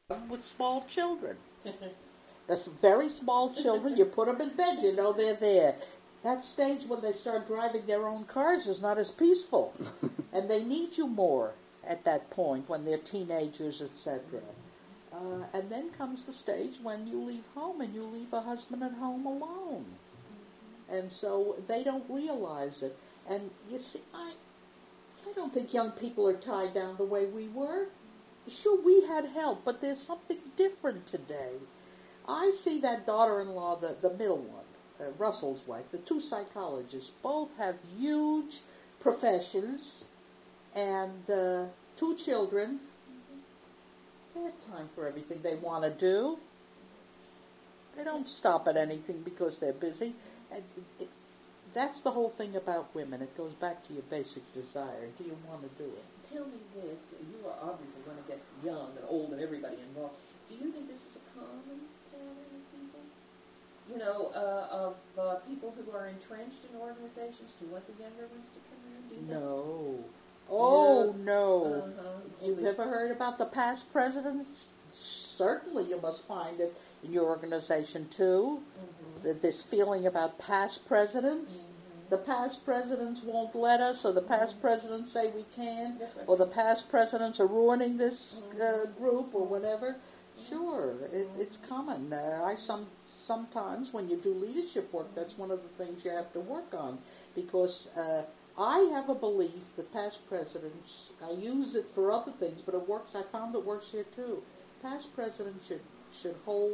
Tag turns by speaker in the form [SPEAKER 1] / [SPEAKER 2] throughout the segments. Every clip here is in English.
[SPEAKER 1] with small children. The very small children, you put them in bed, you know they're there. That stage when they start driving their own cars is not as peaceful. And they need you more at that point when they're teenagers, etc. And then comes the stage when you leave home and you leave a husband at home alone. And so they don't realize it. And you see, I don't think young people are tied down the way we were. Sure, we had help, but there's something different today. I see that daughter-in-law, the middle one, Russell's wife, the two psychologists, both have huge professions and 2 children. They have time for everything they want to do. They don't stop at anything because they're busy. And that's the whole thing about women. It goes back to your basic desire. Do you want to do it?
[SPEAKER 2] Tell me this. You are obviously going to get young and old and everybody involved. Do you think this is a common pattern of people? You know, of people who are entrenched in organizations to want the younger ones to come in? Do you think?
[SPEAKER 1] No. Oh,
[SPEAKER 2] yeah.
[SPEAKER 1] no. You've ever heard about the past presidents? Certainly you must find it in your organization, too. This feeling about past presidents. The past presidents won't let us, or the past presidents say we can, or the past presidents are ruining this group, or whatever. Sure, it's common. Sometimes when you do leadership work, that's one of the things you have to work on, because I have a belief that past presidents, I use it for other things, but it works. I found it works here too. Past presidents should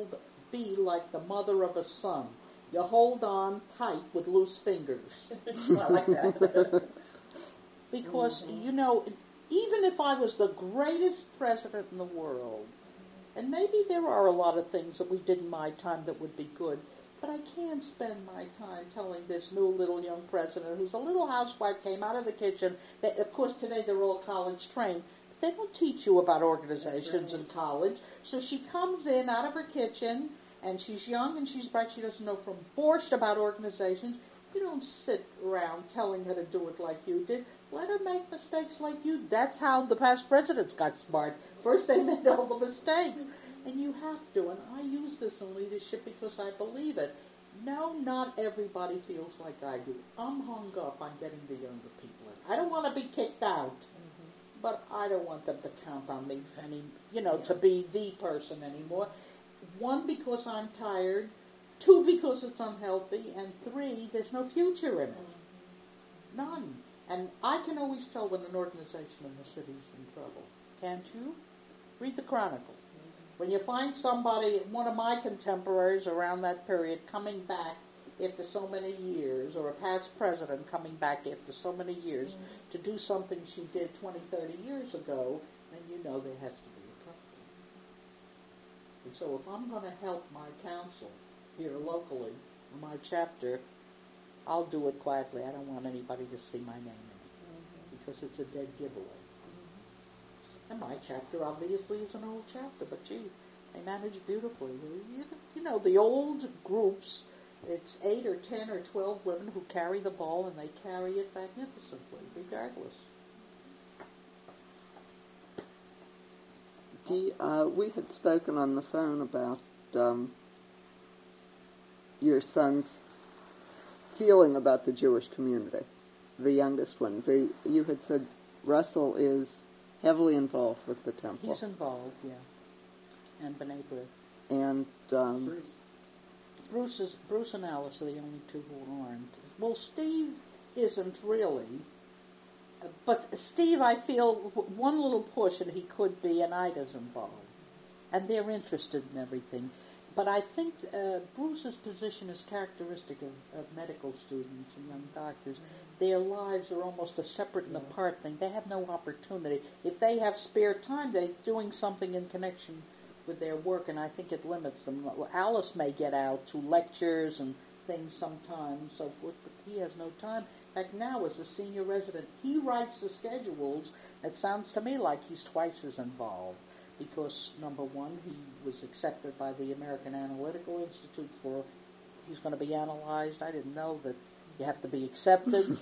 [SPEAKER 1] be like the mother of a son. You hold on tight with loose fingers.
[SPEAKER 2] I like that.
[SPEAKER 1] Because, you know, even if I was the greatest president in the world, and maybe there are a lot of things that we did in my time that would be good, but I can't spend my time telling this new little young president who's a little housewife, came out of the kitchen. Of course, today they're all college trained. But they don't teach you about organizations in college. So she comes in out of her kitchen, and she's young and she's bright. She doesn't know from borscht about organizations. You don't sit around telling her to do it like you did. Let her make mistakes like you. That's how the past presidents got smart. First they made all the mistakes. And you have to. And I use this in leadership because I believe it. No, not everybody feels like I do. I'm hung up on getting the younger people in. I don't want to be kicked out. But I don't want them to count on me to be the person anymore. 1, because I'm tired. 2, because it's unhealthy. And 3, there's no future in it. None. And I can always tell when an organization in the city's in trouble. Can't you? Read the Chronicle. When you find somebody, one of my contemporaries around that period, coming back after so many years, or a past president coming back after so many years to do something she did 20, 30 years ago, then you know there has to be a problem. And so if I'm going to help my council here locally, my chapter, I'll do it quietly. I don't want anybody to see my name in it, because it's a dead giveaway. And my chapter obviously is an old chapter, but gee, they manage beautifully. You know, the old groups, it's 8 or 10 or 12 women who carry the ball, and they carry it magnificently, regardless.
[SPEAKER 3] We had spoken on the phone about your son's feeling about the Jewish community, the youngest one. You had said Russell is heavily involved with the temple.
[SPEAKER 1] He's involved, yeah. And B'nai B'rith.
[SPEAKER 3] And
[SPEAKER 1] Bruce and Alice are the only 2 who aren't. Well, Steve isn't really. But Steve, I feel, one little push and he could be, and Ida's involved. And they're interested in everything. But I think Bruce's position is characteristic of medical students and young doctors. Their lives are almost a separate and apart thing. They have no opportunity. If they have spare time, they're doing something in connection with their work, and I think it limits them. Alice may get out to lectures and things sometimes and so forth, but he has no time. In fact, now as a senior resident, he writes the schedules. It sounds to me like he's twice as involved. Because, number 1, he was accepted by the American Analytical Institute he's going to be analyzed. I didn't know that you have to be accepted.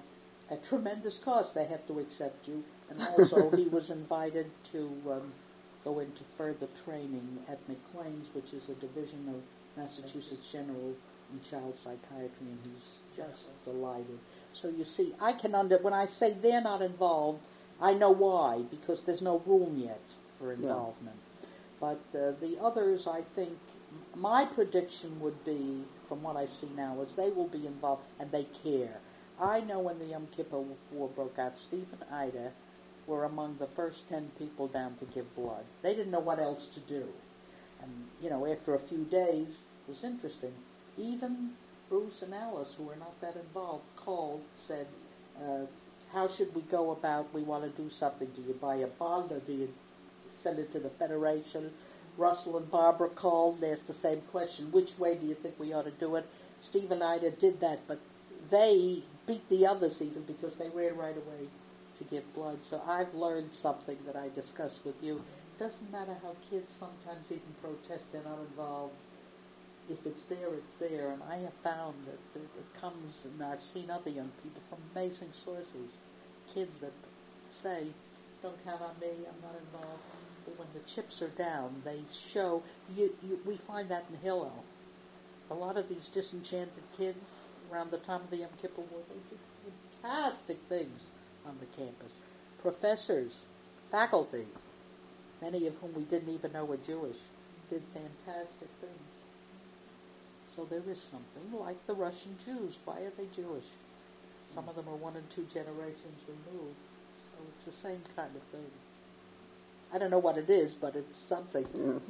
[SPEAKER 1] At tremendous cost, they have to accept you. And also, he was invited to go into further training at McLean's, which is a division of Massachusetts General in child psychiatry, and he's just delighted. So you see, I can when I say they're not involved, I know why, because there's no room yet for involvement. But the others, I think, my prediction would be, from what I see now, is they will be involved and they care. I know when the Yom Kippur War broke out, Steve and Ida were among the first 10 people down to give blood. They didn't know what else to do. And, after a few days, it was interesting. Even Bruce and Alice, who were not that involved, called, said, how should we go about, we want to do something. Do you buy a bond or do you send it to the Federation? Russell and Barbara called and asked the same question. Which way do you think we ought to do it? Steve and Ida did that, but they beat the others even because they ran right away to give blood. So I've learned something that I discussed with you. It doesn't matter how kids sometimes even protest, they're not involved. If it's there, it's there. And I have found that it comes, and I've seen other young people from amazing sources, kids that say, don't count on me, I'm not involved. But when the chips are down, they show, we find that in Hillel. A lot of these disenchanted kids around the time of the Yom Kippur War, they did fantastic things on the campus. Professors, faculty, many of whom we didn't even know were Jewish, did fantastic things. So there is something, like the Russian Jews. Why are they Jewish? Some of them are 1 and 2 generations removed. So it's the same kind of thing. I don't know what it is, but it's something.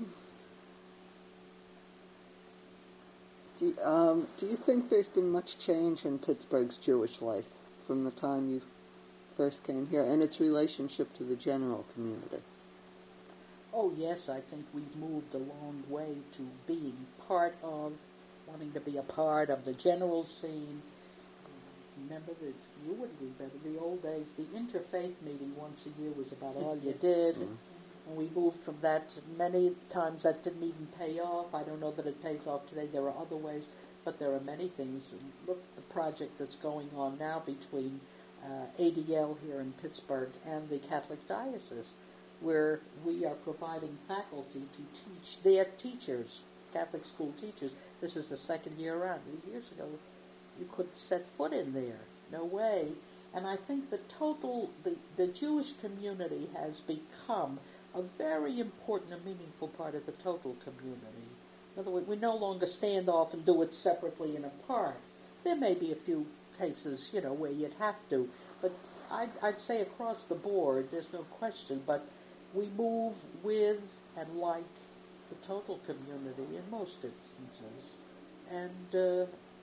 [SPEAKER 3] Yeah. Do you think there's been much change in Pittsburgh's Jewish life from the time you first came here and its relationship to the general community?
[SPEAKER 1] Oh, yes, I think we've moved a long way to being wanting to be a part of the general scene. Remember that you wouldn't remember the old days. The interfaith meeting once a year was about all you did. And we moved from that to many times that didn't even pay off. I don't know that it pays off today. There are other ways, but there are many things. Look at the project that's going on now between ADL here in Pittsburgh and the Catholic Diocese, where we are providing faculty to teach their teachers, Catholic school teachers. This is the second year around. Years ago, you couldn't set foot in there. No way. And I think the Jewish community has become a very important and meaningful part of the total community. In other words, we no longer stand off and do it separately and apart. There may be a few cases, where you'd have to, but I'd say across the board, there's no question, but we move with and like the total community in most instances. And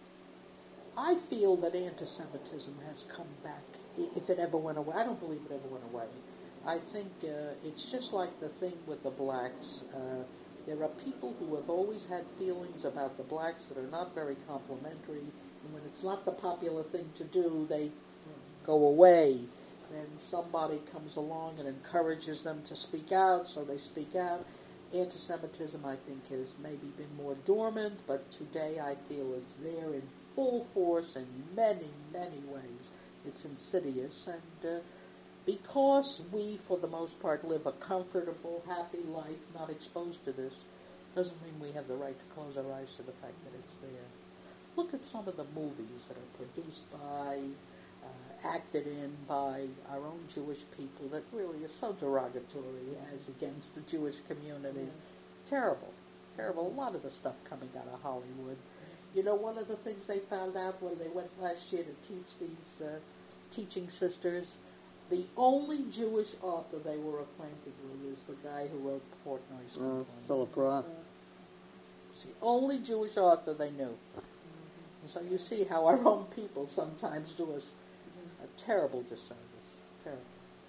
[SPEAKER 1] I feel that anti-Semitism has come back, if it ever went away. I don't believe it ever went away. I think it's just like the thing with the blacks. There are people who have always had feelings about the blacks that are not very complimentary, and when it's not the popular thing to do, they go away. Then somebody comes along and encourages them to speak out, so they speak out. Anti-Semitism, I think, has maybe been more dormant, but today I feel it's there in full force in many, many ways. It's insidious, and because we, for the most part, live a comfortable, happy life, not exposed to this, doesn't mean we have the right to close our eyes to the fact that it's there. Look at some of the movies that are produced by, acted in by our own Jewish people that really are so derogatory as against the Jewish community. Terrible, terrible. A lot of the stuff coming out of Hollywood. One of the things they found out when they went last year to teach these teaching sisters, the only Jewish author they were acquainted with is the guy who wrote Portnoy's Complaint.
[SPEAKER 3] Philip Roth.
[SPEAKER 1] It's the only Jewish author they knew. And so you see how our own people sometimes do us a terrible disservice. Terrible.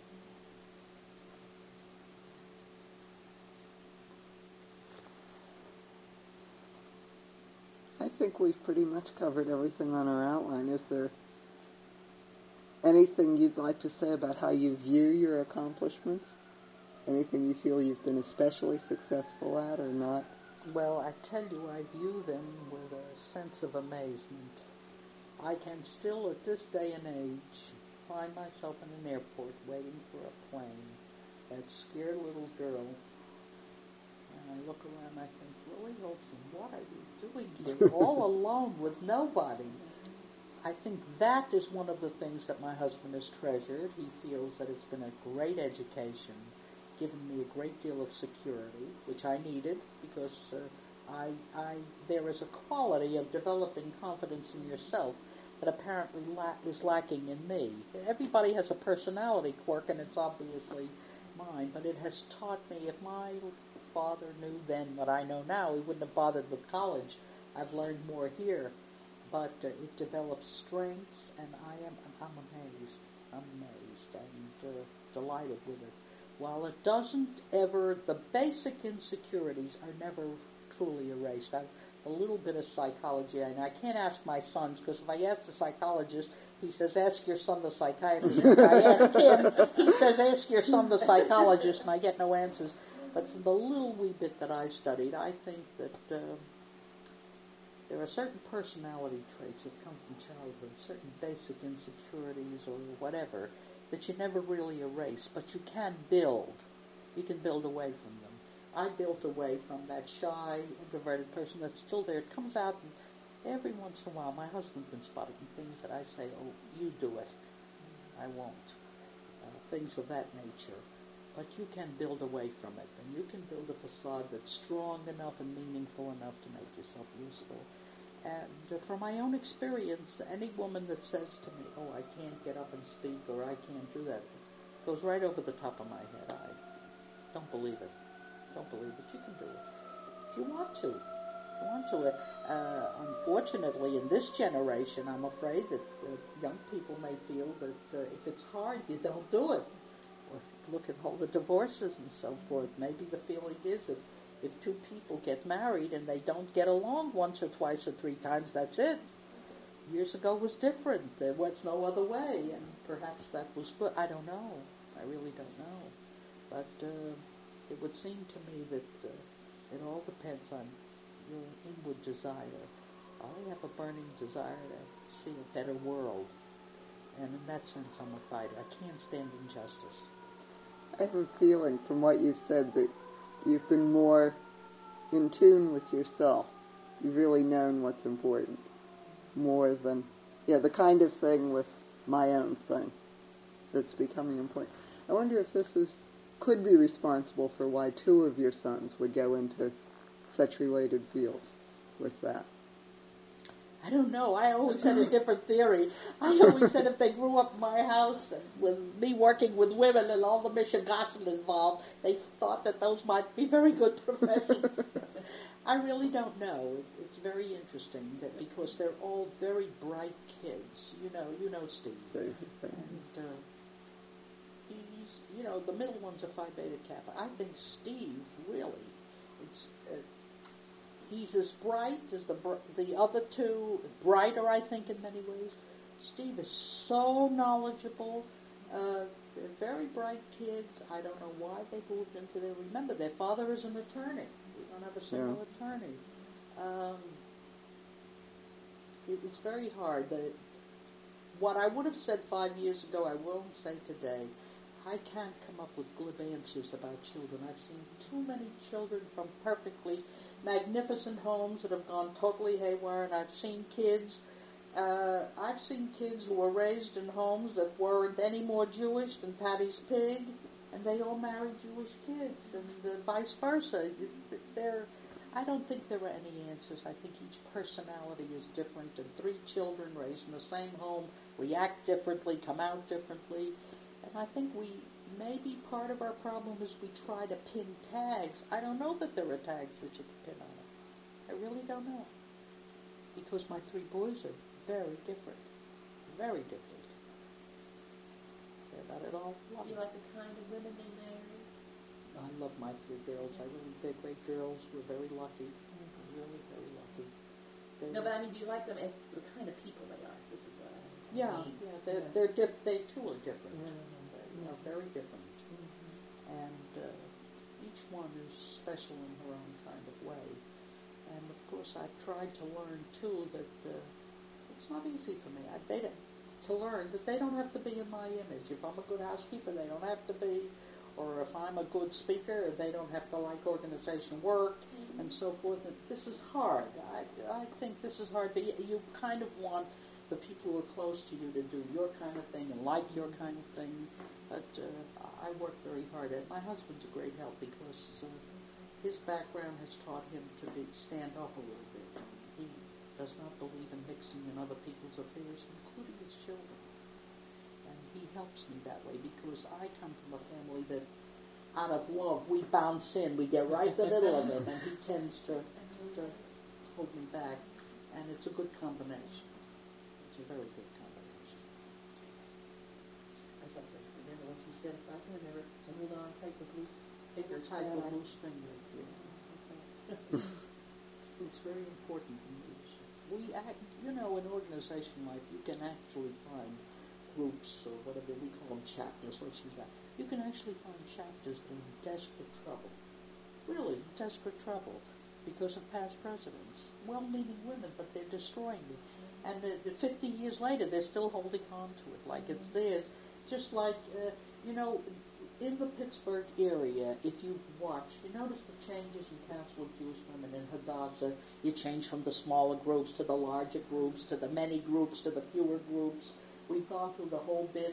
[SPEAKER 3] I think we've pretty much covered everything on our outline. Is there anything you'd like to say about how you view your accomplishments? Anything you feel you've been especially successful at or not?
[SPEAKER 1] Well, I tell you, I view them with a sense of amazement. I can still, at this day and age, find myself in an airport waiting for a plane. That scared little girl And I look around and I think, Lily Olson, what are you doing here all alone with nobody? I think that is one of the things that my husband has treasured. He feels that it's been a great education, given me a great deal of security, which I needed because there is a quality of developing confidence in yourself that apparently is lacking in me. Everybody has a personality quirk, and it's obviously mine, but it has taught me, if my father knew then what I know now, he wouldn't have bothered with college. I've learned more here, but it develops strengths, and I'm amazed. I'm amazed and delighted with it. While it doesn't ever, the basic insecurities are never truly erased. A little bit of psychology, and I can't ask my sons, because if I ask the psychologist, he says, ask your son the psychiatrist. If I ask him, he says, ask your son the psychologist, and I get no answers. But from the little wee bit that I studied, I think that there are certain personality traits that come from childhood, certain basic insecurities or whatever, that you never really erase, but you can build. You can build away from them. I built away from that shy, introverted person that's still there. It comes out, and every once in a while, my husband can spot it in things that I say, oh, you do it. I won't. Things of that nature. But you can build away from it, and you can build a facade that's strong enough and meaningful enough to make yourself useful. And from my own experience, any woman that says to me, oh, I can't get up and speak, or I can't do that, goes right over the top of my head. I don't believe it. Don't believe it. You can do it. If you want to. If you want to. Unfortunately, in this generation, I'm afraid that young people may feel that if it's hard, you don't do it. Or look at all the divorces and so forth. Maybe the feeling is that if two people get married and they don't get along once or twice or three times, that's it. Years ago was different. There was no other way, and perhaps that was good. I don't know. I really don't know. But it would seem to me that it all depends on your inward desire. I have a burning desire to see a better world. And in that sense, I'm a fighter. I can't stand injustice.
[SPEAKER 3] I have a feeling from what you've said that you've been more in tune with yourself. You've really known what's important. More than, the kind of thing with my own thing that's becoming important. I wonder if this could be responsible for why two of your sons would go into such related fields with that.
[SPEAKER 1] I don't know. I always had a different theory. I always said if they grew up in my house and with me working with women and all the Michigan involved, they thought that those might be very good professions. I really don't know. It's very interesting that because they're all very bright kids. You know Steve. And he's, the middle one's a Phi Beta Kappa. I think Steve really, he's as bright as the other two, brighter, I think, in many ways. Steve is so knowledgeable. They're very bright kids. I don't know why they moved into there. Remember, their father is an attorney. We don't have a single attorney. It's very hard. What I would have said 5 years ago, I won't say today. I can't come up with glib answers about children. I've seen too many children from perfectly magnificent homes that have gone totally haywire, and I've seen kids who were raised in homes that weren't any more Jewish than Patty's Pig, and they all married Jewish kids, and vice versa. I don't think there are any answers. I think each personality is different, and 3 children raised in the same home react differently, come out differently, and I think maybe part of our problem is we try to pin tags. I don't know that there are tags that you can pin on it. I really don't know. Because my 3 boys are very different. Very different. They're not at all like.
[SPEAKER 2] You like the kind of women they marry?
[SPEAKER 1] I love my 3 girls. They're great girls. We're very lucky. Really, very lucky.
[SPEAKER 2] No, but I mean, do you like them as the kind of people they are? This is what I mean.
[SPEAKER 1] They too are different. They're very different. And each one is special in her own kind of way. And of course, I've tried to learn too that it's not easy for me. To learn that they don't have to be in my image. If I'm a good housekeeper, they don't have to be. or if I'm a good speaker, they don't have to like organization work, and so forth. And this is hard. I think this is hard, but you kind of want the people who are close to you to do your kind of thing and like your kind of thing. But I work very hard at it. My husband's a great help because his background has taught him to stand off a little bit. He does not believe in mixing in other people's affairs, including his children. And he helps me that way because I come from a family that, out of love, we bounce in. We get right in the middle of it, and he tends to hold me back. And it's a good combination. It's a very good combination.
[SPEAKER 2] I thought that, remember what you said, if I can remember, to hold on tight with loose fingers.
[SPEAKER 1] Tight with loose fingers, yeah. It's very important in leadership. In organization life, you can actually find groups or whatever we call them, chapters. What you got? You can actually find chapters that are in desperate trouble, really desperate trouble, because of past presidents, well-meaning women, but they're destroying it. And 50 years later, they're still holding on to it like it's theirs. Just like in the Pittsburgh area, if you've watched, you notice the changes in Council of Jewish Women in Hadassah. You change from the smaller groups to the larger groups, to the many groups, to the fewer groups. We've gone through the whole bit.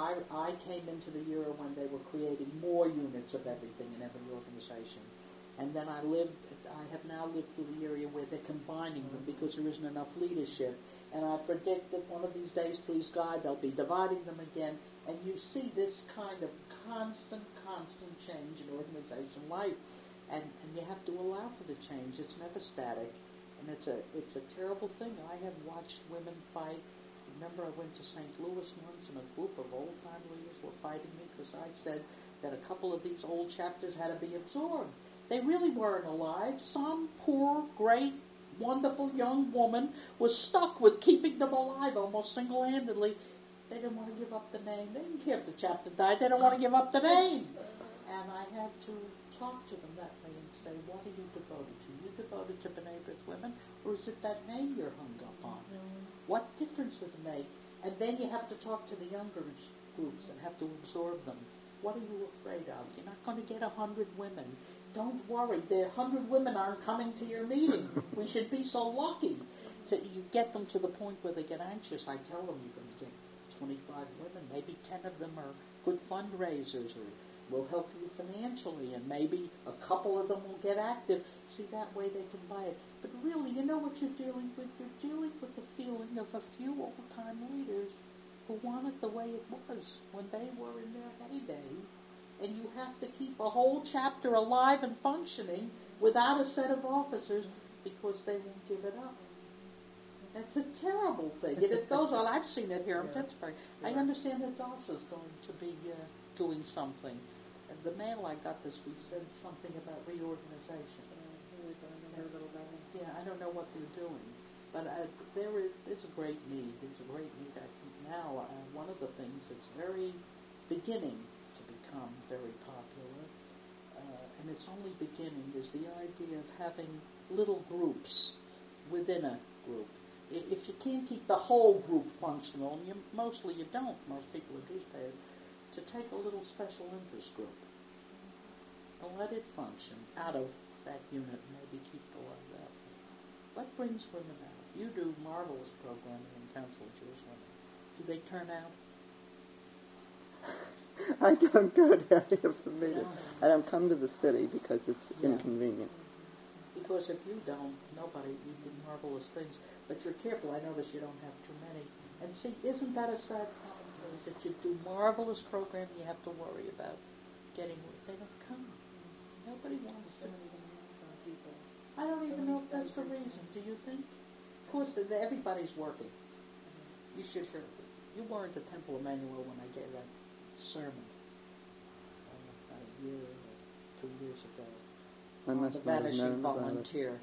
[SPEAKER 1] I came into the era when they were creating more units of everything in every organization. And then I have now lived through the area where they're combining them because there isn't enough leadership. And I predict that one of these days, please God, they'll be dividing them again. And you see this kind of constant change in organization life. And you have to allow for the change. It's never static. And it's a terrible thing. I have watched women fight. Remember, I went to St. Louis once, and a group of old-time leaders were fighting me because I said that a couple of these old chapters had to be absorbed. They really weren't alive. Some poor, great, wonderful young woman was stuck with keeping them alive almost single-handedly. They didn't want to give up the name. They didn't care if the chapter died. They don't want to give up the name. And I had to talk to them that way and say, what are you devoted to? You devoted to B'nai B'rith women, or is it that name you're hung up on? What difference does it make? And then you have to talk to the younger groups and have to absorb them. What are you afraid of? You're not going to get 100 women. Don't worry. The 100 women aren't coming to your meeting. We should be so lucky. You get them to the point where they get anxious. I tell them you're going to get 25 women. Maybe 10 of them are good fundraisers or will help you financially, and maybe a couple of them will get active. See, that way they can buy it. But really, you know what you're dealing with? You're dealing with the feeling of a few old-time leaders who want it the way it was when they were in their heyday. And you have to keep a whole chapter alive and functioning without a set of officers because they won't give it up. That's a terrible thing. And it goes on. I've seen it here in Pittsburgh. I understand that Hadassah's going to be doing something. And the mail I got this week said something about reorganization. Yeah, I don't know what they're doing. But it's a great need. It's a great need. I think now one of the things that's very beginning to become very popular, and it's only beginning, is the idea of having little groups within a group. If you can't keep the whole group functional, and mostly you don't, most people are Jewish, to take a little special interest group and let it function out of that unit and maybe keep the love that way. What brings women out? You do marvelous programming in Council of Jewish Women. Do they turn out?
[SPEAKER 3] I don't go down here for meetings. I don't come to the city because it's inconvenient.
[SPEAKER 1] Because if you don't, you do marvelous things. But you're careful. I notice you don't have too many. And see, isn't that a sad commentary that you do marvelous programming you have to worry about getting they don't come. Nobody wants
[SPEAKER 2] so many demands on people.
[SPEAKER 1] I don't even know if that's the reason. Do you think? Of course, everybody's working. You should hear. You weren't at Temple Emmanuel when I gave that sermon about a year or 2 years ago.
[SPEAKER 3] I must
[SPEAKER 1] the
[SPEAKER 3] not have
[SPEAKER 1] vanishing
[SPEAKER 3] known about
[SPEAKER 1] volunteer.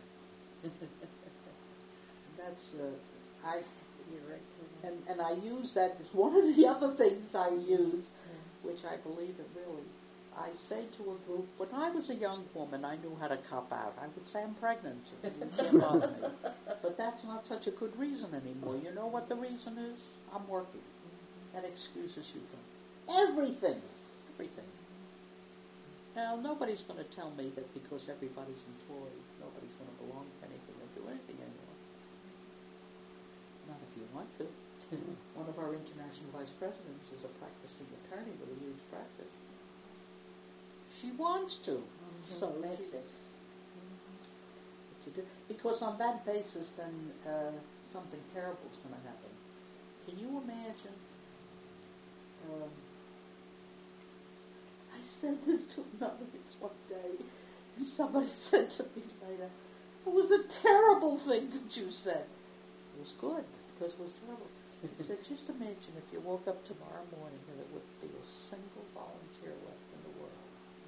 [SPEAKER 1] That's
[SPEAKER 2] You're right.
[SPEAKER 1] and I use that as one of the other things I use, which I believe it really. I say to a group, when I was a young woman, I knew how to cop out. I would say I'm pregnant. You can't bother me. But that's not such a good reason anymore. You know what the reason is? I'm working. That excuses you from everything. Everything. Now, nobody's going to tell me that because everybody's employed, nobody's going to belong to anything or do anything anymore. Not if you want to. One of our international vice presidents is a practicing attorney with a huge practice. She wants to. So
[SPEAKER 2] makes it.
[SPEAKER 1] It's a good, because on that basis, then something terrible is going to happen. Can you imagine? I said this to another one day, and somebody said to me later, "It was a terrible thing that you said." It was good because it was terrible. He said, "Just imagine if you woke up tomorrow morning and there wouldn't be a single volunteer left in the world.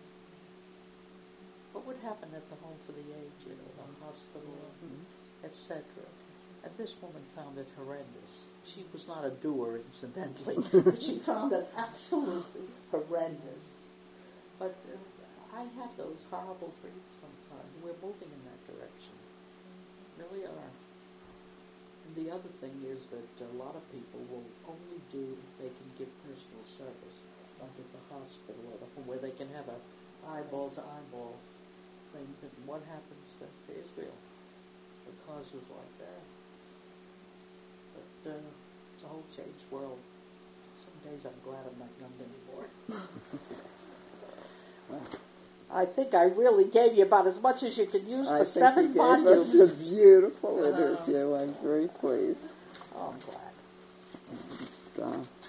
[SPEAKER 1] What would happen at the home for the aged, the hospital, etc.?" And this woman found it horrendous. She was not a doer, incidentally, but she found it absolutely horrendous. But I have those horrible dreams sometimes. We're moving in that direction. Really are. And the other thing is that a lot of people will only do if they can give personal service, like at the hospital or the home, where they can have a eyeball-to-eyeball thing. And what happens to Israel? The causes like that. But it's a whole changed world. Some days I'm glad I'm not young anymore. I think I really gave you about as much as you could use for 7 volumes.
[SPEAKER 3] I think you gave us a beautiful interview. I'm very pleased.
[SPEAKER 1] Oh, I'm glad.